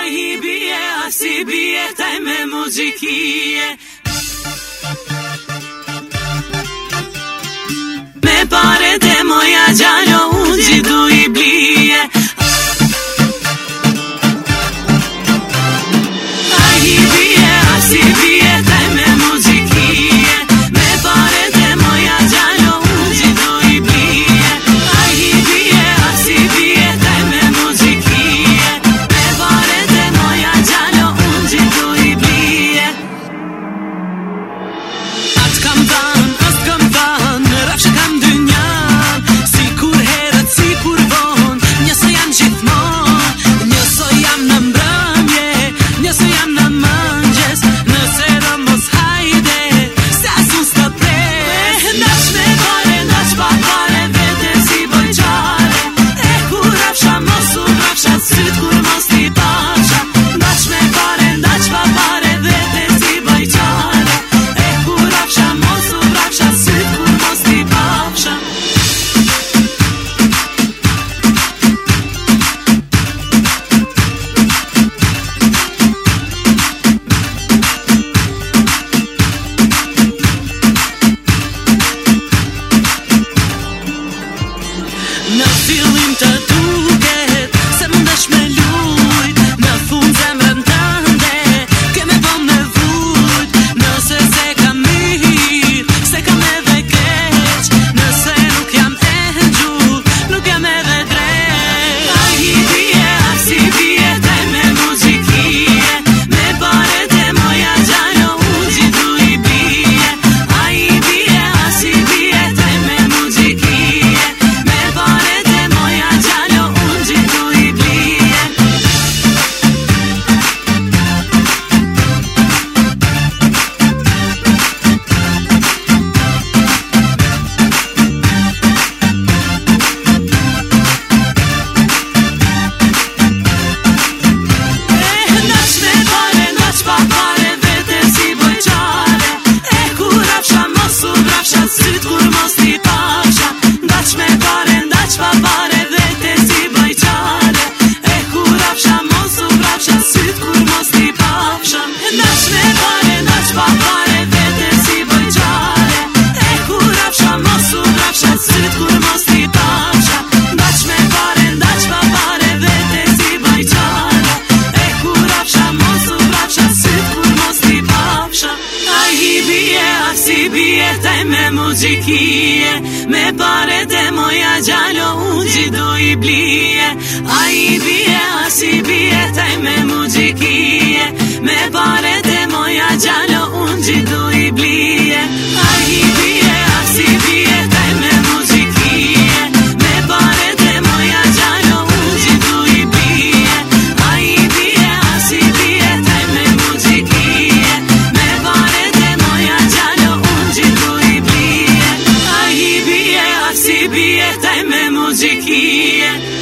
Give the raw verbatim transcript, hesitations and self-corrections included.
Ai bie, asi bie, taj me muzikije. Me pare te moja gjalo, unë gjithu i blije. Ai bie, asi bie, taj me muzikije. Me pare te moja gjalo, unë gjithu i blije. Ai bie, asi bie, taj me muzikije. Me pare te moja gjalo, unë gjithu i blije. Atë kam than, atë kam than, rafshë kam dy njan. Si kur herët, si kur von, njësë jam gjithmon. Njësë jam në mbrëmje, njësë jam në mëngjes. Nëse do mos hajde, se asun s'të pres. Ndash me pare, ndash pa pare, vete si bojqare. E kur rafsha mos u rafsha, syt kur mos t'i pasha. Ndash me pare, ndash pa pare, vete si bojqare. E kur rafsha mos u rafsha, syt kur mos t'i pasha. Në fillim të duket se mundesh me lujt, në fund zemrën tënde ke me bon me vujt. Nëse se kam mirë, se kam edhe keq, nëse nuk jam e gjut, nuk jam edhe drejt. Ai bie, asi bie, taj me muzikije. Me pare te moja gjalo, unë gjithu i blije. Ai bie, asi bie, taj me muzikije. Me pare te moja gjalo, unë gjithu i blije. Ndash me pare, ndash pa pare, vete si bojqare. E kur rafsha mos u rafsha, syt kur mos t'i pasha. Ndash me pare, ndash pa pare, vete si bojqare. E kur rafsha mos u rafsha, syt kur mos t'i pasha. Ndash me pare, ndash pa pare, vete si bojqare. E kur rafsha mos u rafsha, syt kur mos t'i pasha. Ndash me pare, ndash pa pare, vete si bojqare. E kur rafsha mos u rafsha, syt kur mos t'i pasha. Ai bie, asi bie, taj me muzikije. Me pare te moja gjalo, unë gjithu i blije. Ai bie, asi bie, taj me muzikije. Me pare te moja gjalo, unë gjithu i blije. Ai bie, asi bie, taj me muzikije. Me pare te moja gjalo, unë gjithu i blije. Ai bie, asi bie, taj me muzikije. Me pare te moja gjalo, unë gjithu i blije. Ai bie, asi bie, taj me muzikije.